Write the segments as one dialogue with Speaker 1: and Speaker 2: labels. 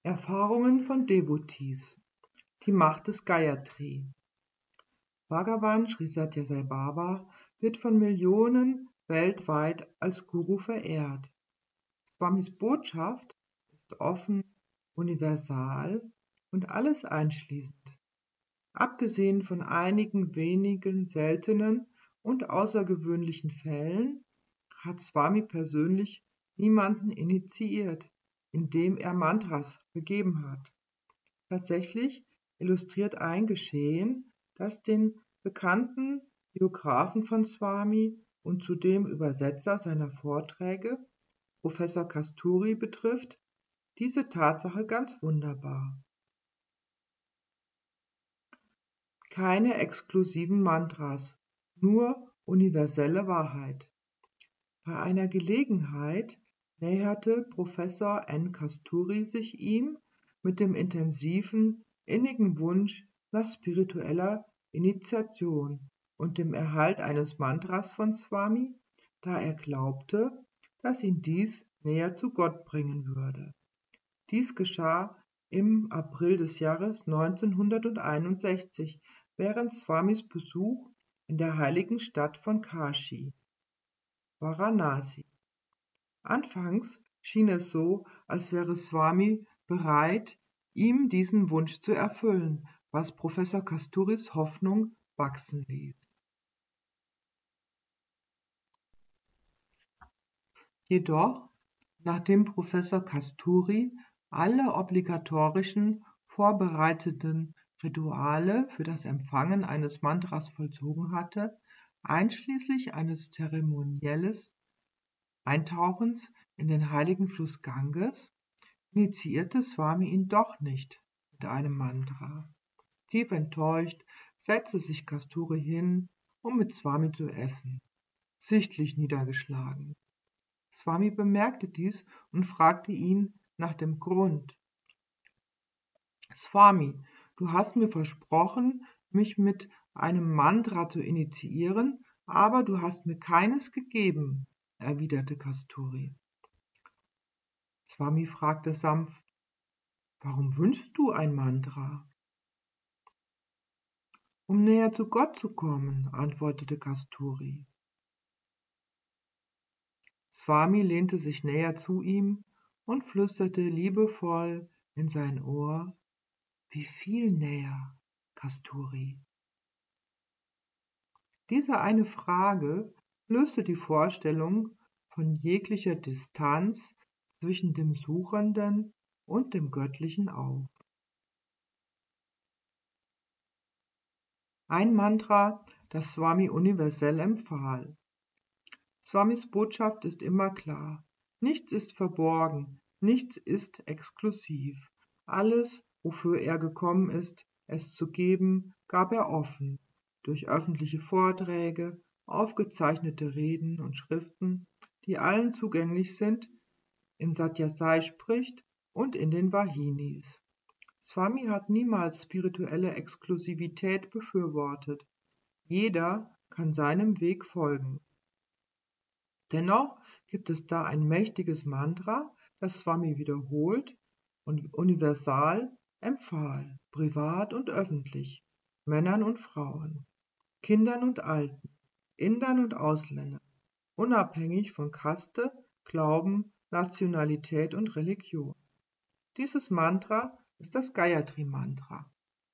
Speaker 1: Erfahrungen von Devotees. Die Macht des Gayatri. Bhagavan Sri Satya Sai Baba wird von Millionen weltweit als Guru verehrt. Swamis Botschaft ist offen, universal und alles einschließend. Abgesehen von einigen wenigen seltenen und außergewöhnlichen Fällen hat Swami persönlich niemanden initiiert, indem er Mantras gegeben hat. Tatsächlich illustriert ein Geschehen, das den bekannten Biografen von Swami und zudem Übersetzer seiner Vorträge, Professor Kasturi, betrifft, diese Tatsache ganz wunderbar. Keine exklusiven Mantras, nur universelle Wahrheit. Bei einer Gelegenheit näherte Professor N. Kasturi sich ihm mit dem intensiven, innigen Wunsch nach spiritueller Initiation und dem Erhalt eines Mantras von Swami, da er glaubte, dass ihn dies näher zu Gott bringen würde. Dies geschah im April des Jahres 1961 während Swamis Besuch in der heiligen Stadt von Kashi, Varanasi. Anfangs schien es so, als wäre Swami bereit, ihm diesen Wunsch zu erfüllen, was Professor Kasturis Hoffnung wachsen ließ. Jedoch, nachdem Professor Kasturi alle obligatorischen vorbereiteten Rituale für das Empfangen eines Mantras vollzogen hatte, einschließlich eines zeremoniellen Eintauchens in den heiligen Fluss Ganges, initiierte Swami ihn doch nicht mit einem Mantra. Tief enttäuscht setzte sich Kasturi hin, um mit Swami zu essen, sichtlich niedergeschlagen. Swami bemerkte dies und fragte ihn nach dem Grund. Swami, du hast mir versprochen, mich mit einem Mantra zu initiieren, aber du hast mir keines gegeben, erwiderte Kasturi. Swami fragte sanft, warum wünschst du ein Mantra? Um näher zu Gott zu kommen, antwortete Kasturi. Swami lehnte sich näher zu ihm und flüsterte liebevoll in sein Ohr, wie viel näher, Kasturi? Diese eine Frage löste die Vorstellung von jeglicher Distanz zwischen dem Suchenden und dem Göttlichen auf. Ein Mantra, das Swami universell empfahl. Swamis Botschaft ist immer klar. Nichts ist verborgen, nichts ist exklusiv. Alles, wofür er gekommen ist, es zu geben, gab er offen, durch öffentliche Vorträge, aufgezeichnete Reden und Schriften, die allen zugänglich sind, in Satya Sai spricht und in den Vahinis. Swami hat niemals spirituelle Exklusivität befürwortet. Jeder kann seinem Weg folgen. Dennoch gibt es da ein mächtiges Mantra, das Swami wiederholt und universal empfahl, privat und öffentlich, Männern und Frauen, Kindern und Alten, Indern und Ausländern, unabhängig von Kaste, Glauben, Nationalität und Religion. Dieses Mantra ist das Gayatri-Mantra.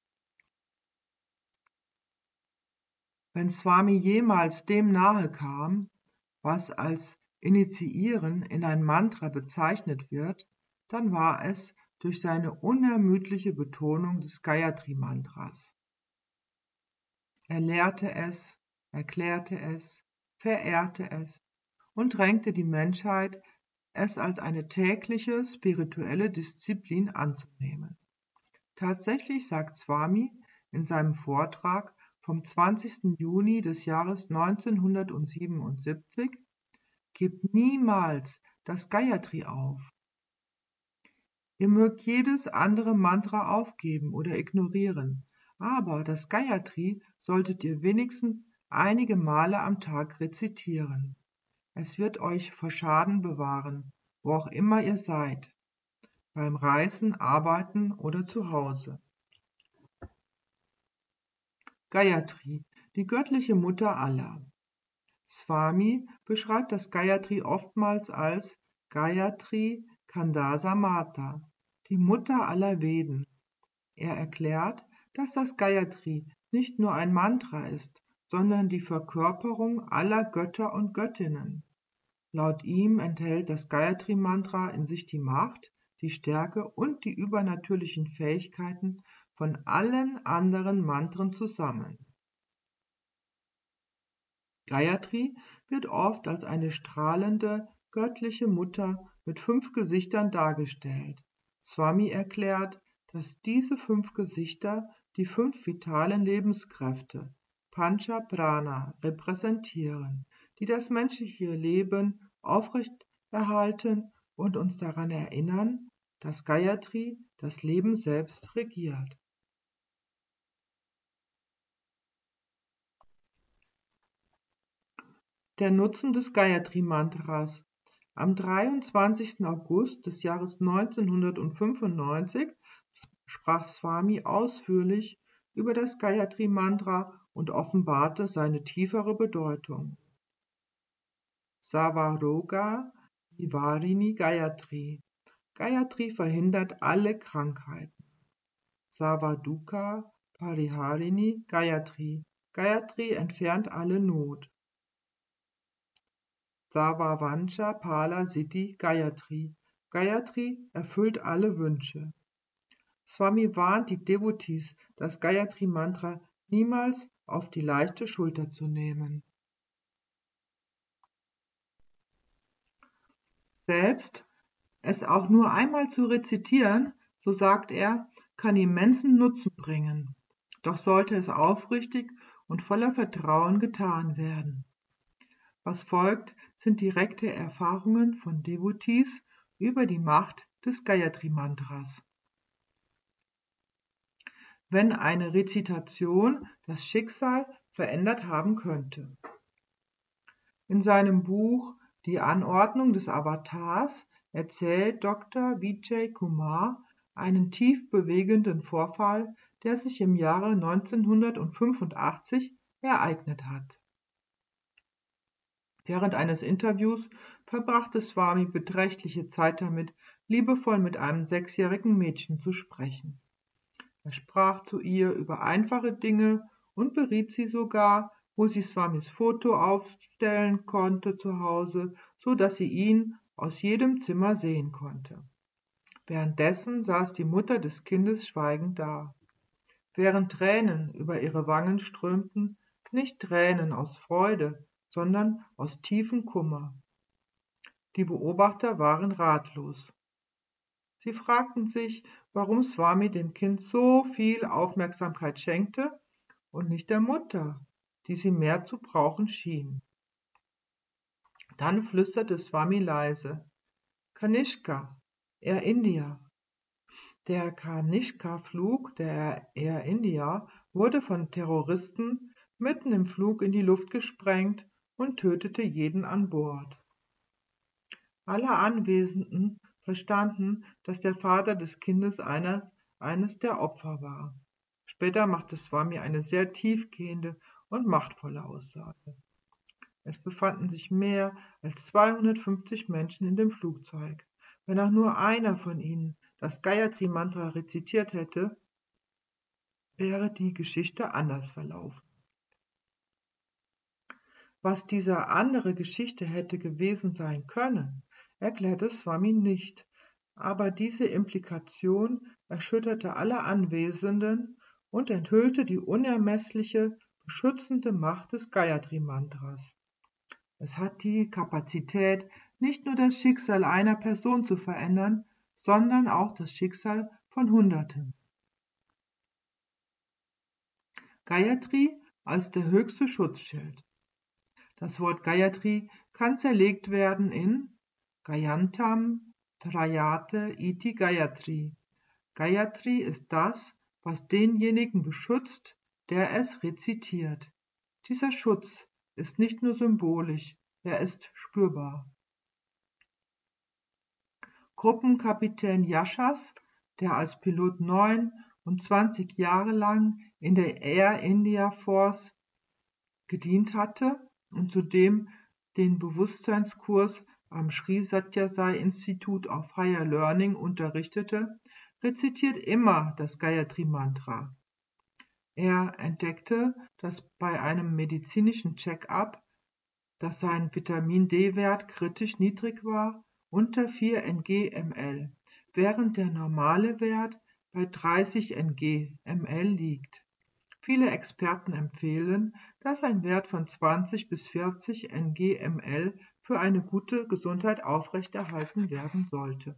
Speaker 1: Wenn Swami jemals dem nahe kam, was als Initiieren in ein Mantra bezeichnet wird, dann war es durch seine unermüdliche Betonung des Gayatri-Mantras. Er lehrte es, erklärte es, verehrte es und drängte die Menschheit, es als eine tägliche spirituelle Disziplin anzunehmen. Tatsächlich sagt Swami in seinem Vortrag vom 20. Juni des Jahres 1977, gebt niemals das Gayatri auf. Ihr mögt jedes andere Mantra aufgeben oder ignorieren, aber das Gayatri solltet ihr wenigstens einige Male am Tag rezitieren. Es wird euch vor Schaden bewahren, wo auch immer ihr seid. beim Reisen, Arbeiten oder zu Hause. Gayatri, die göttliche Mutter aller. Swami beschreibt das Gayatri oftmals als Gayatri Kandasa Mata, die Mutter aller Veden. Er erklärt, dass das Gayatri nicht nur ein Mantra ist, sondern die Verkörperung aller Götter und Göttinnen. Laut ihm enthält das Gayatri-Mantra in sich die Macht, die Stärke und die übernatürlichen Fähigkeiten von allen anderen Mantren zusammen. Gayatri wird oft als eine strahlende, göttliche Mutter mit 5 Gesichtern dargestellt. Swami erklärt, dass diese 5 Gesichter die 5 vitalen Lebenskräfte, Pancha Prana, repräsentieren, die das menschliche Leben aufrechterhalten und uns daran erinnern, dass Gayatri das Leben selbst regiert. Der Nutzen des Gayatri-Mantras. Am 23. August des Jahres 1995 sprach Swami ausführlich über das Gayatri-Mantra und offenbarte seine tiefere Bedeutung. Savaroga Nivarini Gayatri. Gayatri verhindert alle Krankheiten. Savaduka Pariharini Gayatri. Gayatri entfernt alle Not. Sarvavancha Pala Siddhi Gayatri. Gayatri erfüllt alle Wünsche. Swami warnt die Devotees, das Gayatri-Mantra niemals auf die leichte Schulter zu nehmen. Selbst es auch nur einmal zu rezitieren, so sagt er, kann immensen Nutzen bringen. Doch sollte es aufrichtig und voller Vertrauen getan werden. Was folgt, sind direkte Erfahrungen von Devotees über die Macht des Gayatri-Mantras. Wenn eine Rezitation das Schicksal verändert haben könnte. In seinem Buch Die Anordnung des Avatars erzählt Dr. Vijay Kumar einen tief bewegenden Vorfall, der sich im Jahre 1985 ereignet hat. Während eines Interviews verbrachte Swami beträchtliche Zeit damit, liebevoll mit einem 6-jährigen Mädchen zu sprechen. Er sprach zu ihr über einfache Dinge und beriet sie sogar, wo sie Swamis Foto aufstellen konnte zu Hause, so dass sie ihn aus jedem Zimmer sehen konnte. Währenddessen saß die Mutter des Kindes schweigend da. Während Tränen über ihre Wangen strömten, nicht Tränen aus Freude, sondern aus tiefem Kummer. Die Beobachter waren ratlos. Sie fragten sich, warum Swami dem Kind so viel Aufmerksamkeit schenkte und nicht der Mutter, die sie mehr zu brauchen schien. Dann flüsterte Swami leise: Kanishka, Air India. Der Kanishka-Flug der Air India wurde von Terroristen mitten im Flug in die Luft gesprengt und tötete jeden an Bord. Alle Anwesenden verstanden, dass der Vater des Kindes eines der Opfer war. Später machte Swami eine sehr tiefgehende und machtvolle Aussage. Es befanden sich mehr als 250 Menschen in dem Flugzeug. Wenn auch nur einer von ihnen das Gayatri-Mantra rezitiert hätte, wäre die Geschichte anders verlaufen. Was diese andere Geschichte hätte gewesen sein können, erklärte Swami nicht, aber diese Implikation erschütterte alle Anwesenden und enthüllte die unermessliche, beschützende Macht des Gayatri-Mantras. Es hat die Kapazität, nicht nur das Schicksal einer Person zu verändern, sondern auch das Schicksal von Hunderten. Gayatri als der höchste Schutzschild. Das Wort Gayatri kann zerlegt werden in Gayantam Trayate iti Gayatri. Gayatri ist das, was denjenigen beschützt, der es rezitiert. Dieser Schutz ist nicht nur symbolisch, er ist spürbar. Gruppenkapitän Yashas, der als Pilot 29 Jahre lang in der Air India Force gedient hatte und zudem den Bewusstseinskurs am Sri Sathya Sai Institute of Higher Learning unterrichtete, rezitiert immer das Gayatri Mantra. Er entdeckte, dass bei einem medizinischen Check-up, dass sein Vitamin-D-Wert kritisch niedrig war, unter 4 ng/ml, während der normale Wert bei 30 ng/ml liegt. Viele Experten empfehlen, dass ein Wert von 20 bis 40 ng/ml für eine gute Gesundheit aufrechterhalten werden sollte.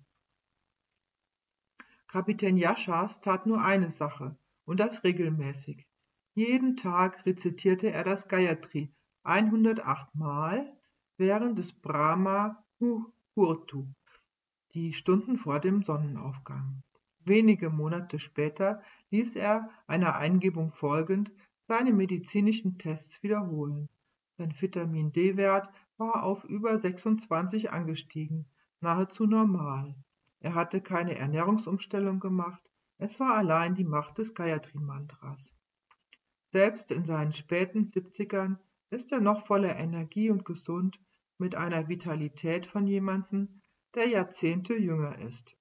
Speaker 1: Kapitän Yashas tat nur eine Sache, und das regelmäßig. Jeden Tag rezitierte er das Gayatri 108 Mal während des Brahma Muhurtu, die Stunden vor dem Sonnenaufgang. Wenige Monate später ließ er, einer Eingebung folgend, seine medizinischen Tests wiederholen. Sein Vitamin-D-Wert war auf über 26 angestiegen, nahezu normal. Er hatte keine Ernährungsumstellung gemacht, es war allein die Macht des Gayatri-Mantras. Selbst in seinen späten 70ern ist er noch voller Energie und gesund, mit einer Vitalität von jemandem, der Jahrzehnte jünger ist.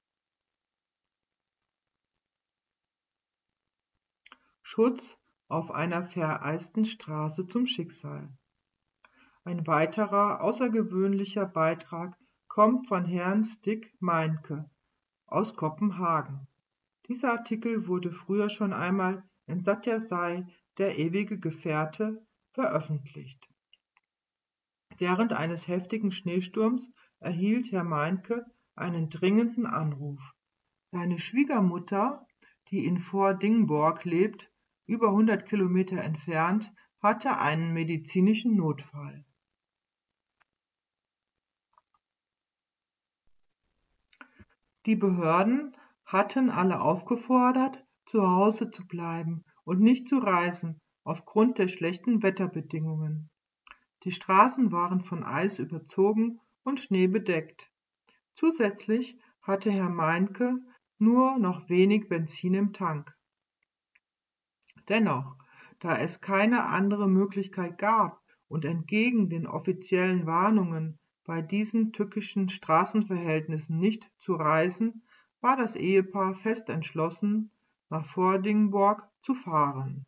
Speaker 1: Schutz auf einer vereisten Straße zum Schicksal. Ein weiterer außergewöhnlicher Beitrag kommt von Herrn Stig Meinke aus Kopenhagen. Dieser Artikel wurde früher schon einmal in Sathya Sai, der ewige Gefährte, veröffentlicht. Während eines heftigen Schneesturms erhielt Herr Meinke einen dringenden Anruf. Seine Schwiegermutter, die in Vordingborg lebt, über 100 Kilometer entfernt, hatte einen medizinischen Notfall. Die Behörden hatten alle aufgefordert, zu Hause zu bleiben und nicht zu reisen, aufgrund der schlechten Wetterbedingungen. Die Straßen waren von Eis überzogen und Schnee bedeckt. Zusätzlich hatte Herr Meinke nur noch wenig Benzin im Tank. Dennoch, da es keine andere Möglichkeit gab und entgegen den offiziellen Warnungen bei diesen tückischen Straßenverhältnissen nicht zu reisen, war das Ehepaar fest entschlossen, nach Vordingborg zu fahren.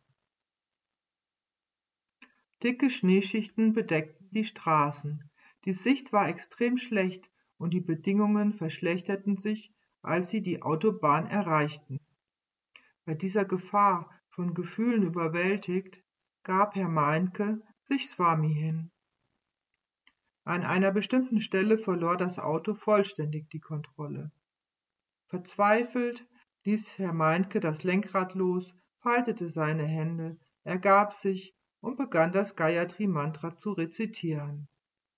Speaker 1: Dicke Schneeschichten bedeckten die Straßen, die Sicht war extrem schlecht und die Bedingungen verschlechterten sich, als sie die Autobahn erreichten. Bei dieser Gefahr, von Gefühlen überwältigt, gab Herr Meinke sich Swami hin. An einer bestimmten Stelle verlor das Auto vollständig die Kontrolle. Verzweifelt ließ Herr Meinke das Lenkrad los, faltete seine Hände, ergab sich und begann das Gayatri-Mantra zu rezitieren.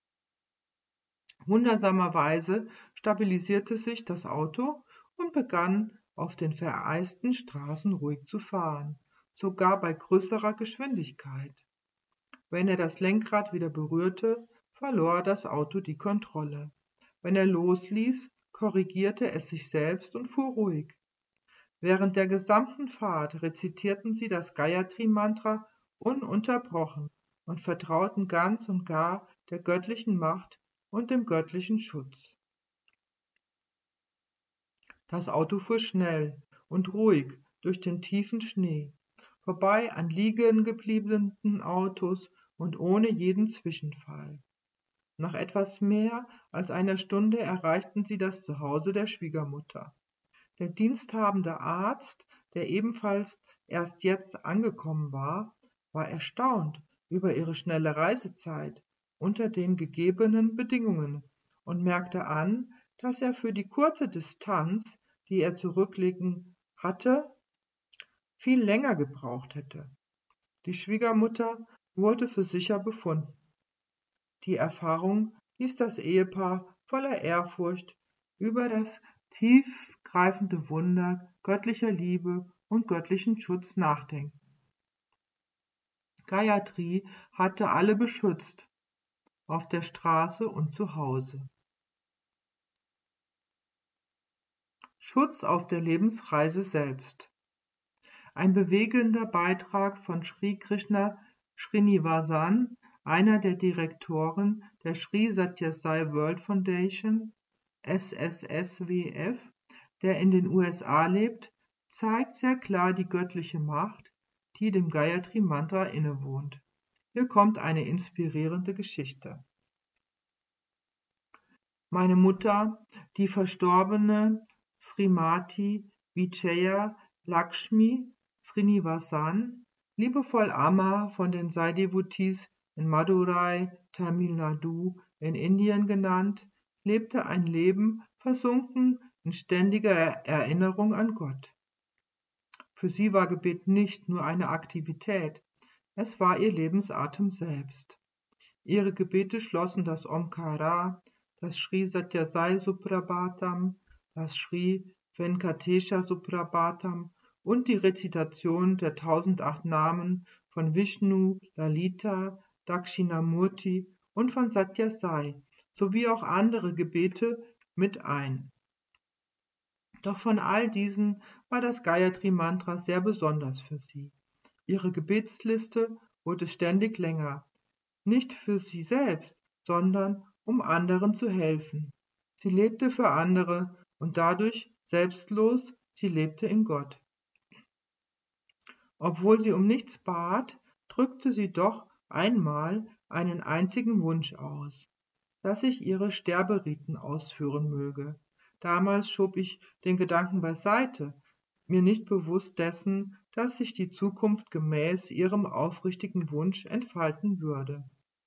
Speaker 1: Wundersamerweise stabilisierte sich das Auto und begann auf den vereisten Straßen ruhig zu fahren, sogar bei größerer Geschwindigkeit. Wenn er das Lenkrad wieder berührte, verlor das Auto die Kontrolle. Wenn er losließ, korrigierte es sich selbst und fuhr ruhig. Während der gesamten Fahrt rezitierten sie das Gayatri-Mantra ununterbrochen und vertrauten ganz und gar der göttlichen Macht und dem göttlichen Schutz. Das Auto fuhr schnell und ruhig durch den tiefen Schnee, vorbei an liegen gebliebenen Autos und ohne jeden Zwischenfall. Nach etwas mehr als einer Stunde erreichten sie das Zuhause der Schwiegermutter. Der diensthabende Arzt, der ebenfalls erst jetzt angekommen war, war erstaunt über ihre schnelle Reisezeit unter den gegebenen Bedingungen und merkte an, dass er für die kurze Distanz, die er zurücklegen hatte, viel länger gebraucht hätte. Die Schwiegermutter wurde für sicher befunden. Die Erfahrung ließ das Ehepaar voller Ehrfurcht über das tiefgreifende Wunder göttlicher Liebe und göttlichen Schutz nachdenken. Gayatri hatte alle beschützt, auf der Straße und zu Hause. Schutz auf der Lebensreise selbst. Ein bewegender Beitrag von Sri Krishna Srinivasan, einer der Direktoren der Sri Sathya Sai World Foundation, SSSWF, der in den USA lebt, zeigt sehr klar die göttliche Macht, die dem Gayatri Mantra innewohnt. Hier kommt eine inspirierende Geschichte. Meine Mutter, die verstorbene Srimati Vijaya Lakshmi Srinivasan, liebevoll Amma von den Sai-Devotees in Madurai, Tamil Nadu in Indien genannt, lebte ein Leben versunken in ständiger Erinnerung an Gott. Für sie war Gebet nicht nur eine Aktivität, es war ihr Lebensatem selbst. Ihre Gebete schlossen das Omkara, das Sri Sathya Sai Suprabhatam, das Sri Venkatesha Suprabhatam und die Rezitation der 1008 Namen von Vishnu, Lalita, Dakshinamurti und von Sathya Sai sowie auch andere Gebete mit ein. Doch von all diesen war das Gayatri Mantra sehr besonders für sie. Ihre Gebetsliste wurde ständig länger, nicht für sie selbst, sondern um anderen zu helfen. Sie lebte für andere und dadurch selbstlos, sie lebte in Gott. Obwohl sie um nichts bat, drückte sie doch einmal einen einzigen Wunsch aus, dass ich ihre Sterberiten ausführen möge. Damals schob ich den Gedanken beiseite, mir nicht bewusst dessen, dass sich die Zukunft gemäß ihrem aufrichtigen Wunsch entfalten würde.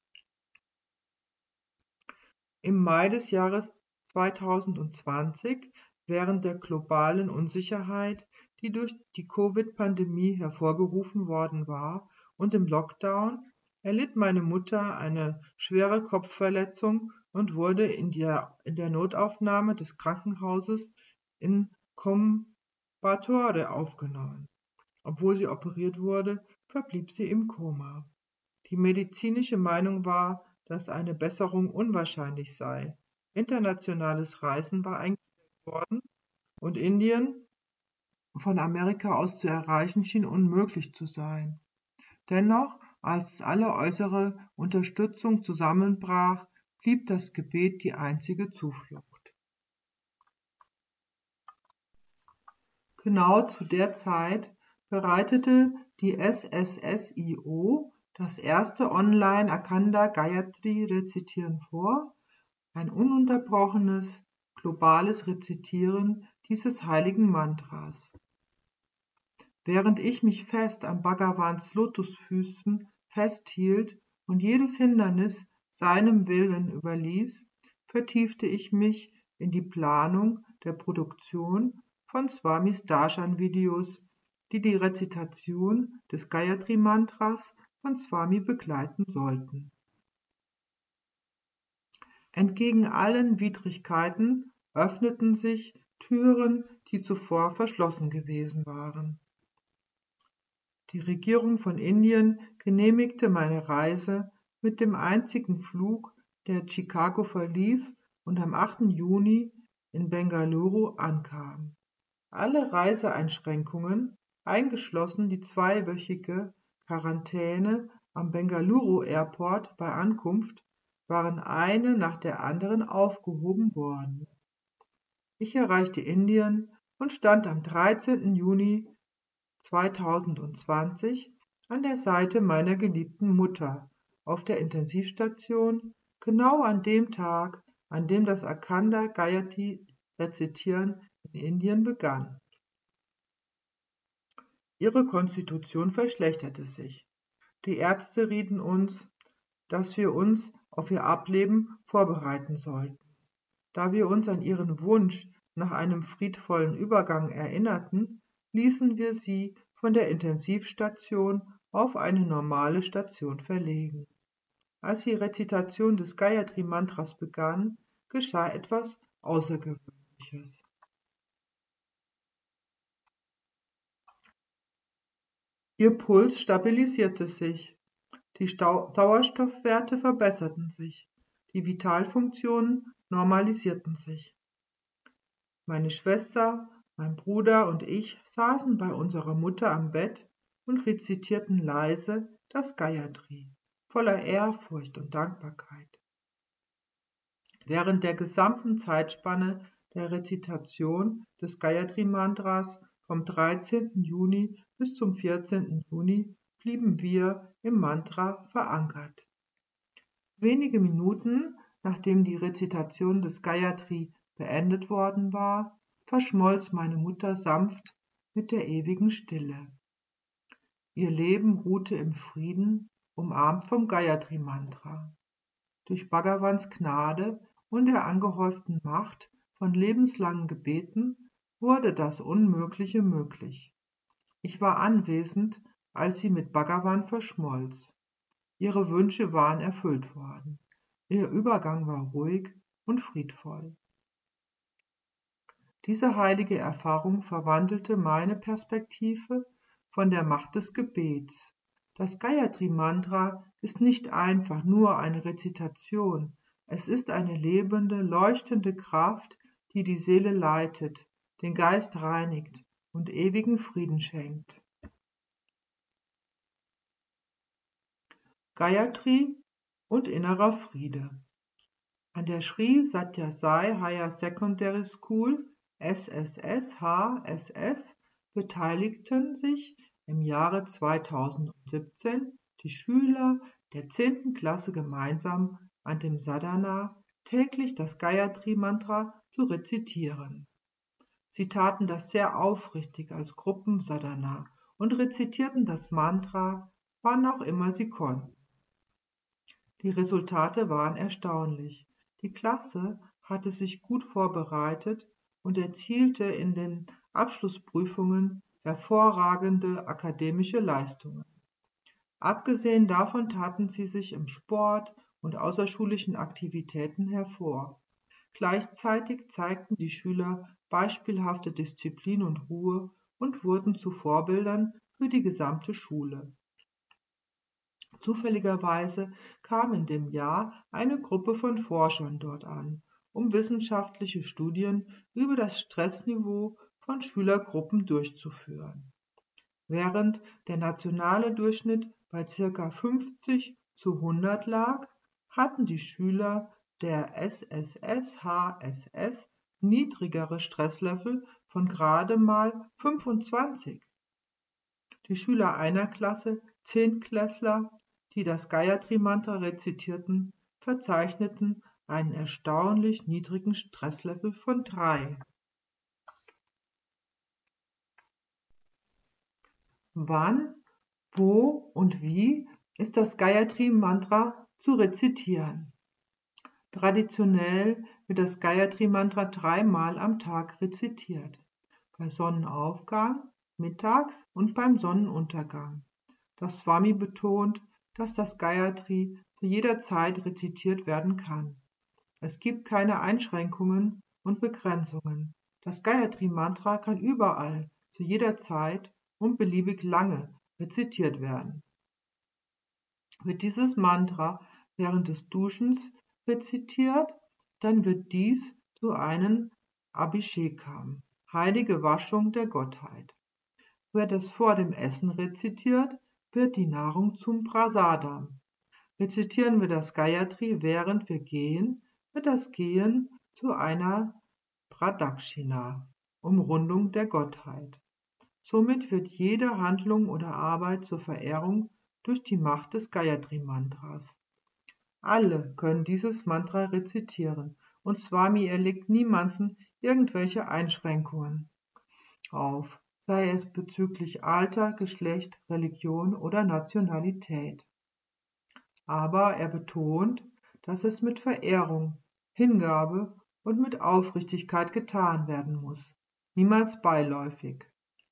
Speaker 1: Im Mai des Jahres 2020, während der globalen Unsicherheit, die durch die Covid-Pandemie hervorgerufen worden war, und im Lockdown, erlitt meine Mutter eine schwere Kopfverletzung und wurde in der Notaufnahme des Krankenhauses in Coimbatore aufgenommen. Obwohl sie operiert wurde, verblieb sie im Koma. Die medizinische Meinung war, dass eine Besserung unwahrscheinlich sei. Internationales Reisen war eingestellt worden und Indien von Amerika aus zu erreichen schien unmöglich zu sein. Dennoch, als alle äußere Unterstützung zusammenbrach, blieb das Gebet die einzige Zuflucht. Genau zu der Zeit bereitete die SSSIO das erste Online Akhanda Gayatri Rezitieren vor, ein ununterbrochenes, globales Rezitieren dieses heiligen Mantras. Während ich mich fest an Bhagavans Lotusfüßen festhielt und jedes Hindernis seinem Willen überließ, vertiefte ich mich in die Planung der Produktion von Swamis Darshan-Videos, die die Rezitation des Gayatri-Mantras von Swami begleiten sollten. Entgegen allen Widrigkeiten öffneten sich Türen, die zuvor verschlossen gewesen waren. Die Regierung von Indien genehmigte meine Reise mit dem einzigen Flug, der Chicago verließ und am 8. Juni in Bengaluru ankam. Alle Reiseeinschränkungen, eingeschlossen die zweiwöchige Quarantäne am Bengaluru Airport bei Ankunft, waren eine nach der anderen aufgehoben worden. Ich erreichte Indien und stand am 13. Juni 2020 an der Seite meiner geliebten Mutter auf der Intensivstation, genau an dem Tag, an dem das Akhanda Gayatri Rezitieren in Indien begann. Ihre Konstitution verschlechterte sich. Die Ärzte rieten uns, dass wir uns auf ihr Ableben vorbereiten sollten. Da wir uns an ihren Wunsch nach einem friedvollen Übergang erinnerten, ließen wir sie von der Intensivstation auf eine normale Station verlegen. Als die Rezitation des Gayatri-Mantras begann, geschah etwas Außergewöhnliches. Ihr Puls stabilisierte sich, die Sauerstoffwerte verbesserten sich, die Vitalfunktionen normalisierten sich. Meine Schwester, mein Bruder und ich saßen bei unserer Mutter am Bett und rezitierten leise das Gayatri, voller Ehrfurcht und Dankbarkeit. Während der gesamten Zeitspanne der Rezitation des Gayatri-Mantras vom 13. Juni bis zum 14. Juni blieben wir im Mantra verankert. Wenige Minuten, nachdem die Rezitation des Gayatri beendet worden war, verschmolz meine Mutter sanft mit der ewigen Stille. Ihr Leben ruhte im Frieden, umarmt vom Gayatri-Mantra. Durch Bhagavans Gnade und der angehäuften Macht von lebenslangen Gebeten wurde das Unmögliche möglich. Ich war anwesend, als sie mit Bhagavan verschmolz. Ihre Wünsche waren erfüllt worden. Ihr Übergang war ruhig und friedvoll. Diese heilige Erfahrung verwandelte meine Perspektive von der Macht des Gebets. Das Gayatri-Mantra ist nicht einfach nur eine Rezitation, es ist eine lebende, leuchtende Kraft, die die Seele leitet, den Geist reinigt und ewigen Frieden schenkt. Gayatri und innerer Friede. An der Sri Satya Sai Higher Secondary School SSS beteiligten sich im Jahre 2017 die Schüler der 10. Klasse gemeinsam an dem Sadhana, täglich das Gayatri-Mantra zu rezitieren. Sie taten das sehr aufrichtig als Gruppensadhana und rezitierten das Mantra, wann auch immer sie konnten. Die Resultate waren erstaunlich. Die Klasse hatte sich gut vorbereitet und erzielte in den Abschlussprüfungen hervorragende akademische Leistungen. Abgesehen davon taten sie sich im Sport und außerschulischen Aktivitäten hervor. Gleichzeitig zeigten die Schüler beispielhafte Disziplin und Ruhe und wurden zu Vorbildern für die gesamte Schule. Zufälligerweise kam in dem Jahr eine Gruppe von Forschern dort an, um wissenschaftliche Studien über das Stressniveau von Schülergruppen durchzuführen. Während der nationale Durchschnitt bei ca. 50:100 lag, hatten die Schüler der SSS-HSS niedrigere Stresslevel von gerade mal 25. Die Schüler einer Klasse, Zehntklässler, die das Gayatri-Mantra rezitierten, verzeichneten einen erstaunlich niedrigen Stresslevel von 3. Wann, wo und wie ist das Gayatri-Mantra zu rezitieren? Traditionell wird das Gayatri-Mantra 3-mal am Tag rezitiert, bei Sonnenaufgang, mittags und beim Sonnenuntergang. Das Swami betont, dass das Gayatri zu jeder Zeit rezitiert werden kann. Es gibt keine Einschränkungen und Begrenzungen. Das Gayatri-Mantra kann überall, zu jeder Zeit und beliebig lange rezitiert werden. Wird dieses Mantra während des Duschens rezitiert, dann wird dies zu einem Abhishekam, heilige Waschung der Gottheit. Wird es vor dem Essen rezitiert, wird die Nahrung zum Prasadam. Rezitieren wir das Gayatri, während wir gehen, wird das Gehen zu einer Pradakshina, Umrundung der Gottheit. Somit wird jede Handlung oder Arbeit zur Verehrung durch die Macht des Gayatri-Mantras. Alle können dieses Mantra rezitieren und Swami erlegt niemanden irgendwelche Einschränkungen auf, sei es bezüglich Alter, Geschlecht, Religion oder Nationalität. Aber er betont, dass es mit Verehrung, Hingabe und mit Aufrichtigkeit getan werden muss, niemals beiläufig.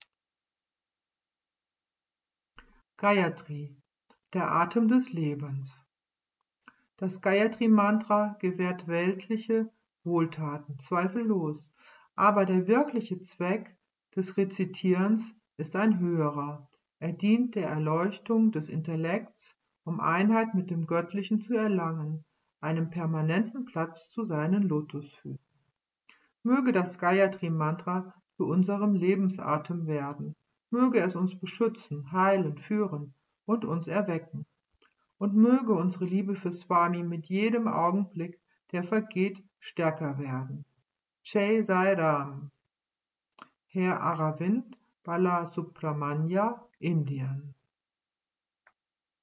Speaker 1: Gayatri, der Atem des Lebens. Das Gayatri-Mantra gewährt weltliche Wohltaten, zweifellos, aber der wirkliche Zweck des Rezitierens ist ein höherer. Er dient der Erleuchtung des Intellekts, um Einheit mit dem Göttlichen zu erlangen, einen permanenten Platz zu seinen Lotusfüßen. Möge das Gayatri-Mantra zu unserem Lebensatem werden. Möge es uns beschützen, heilen, führen und uns erwecken. Und möge unsere Liebe für Swami mit jedem Augenblick, der vergeht, stärker werden. Jai Sai Ram. Herr Aravind Balasubramanya, Indien.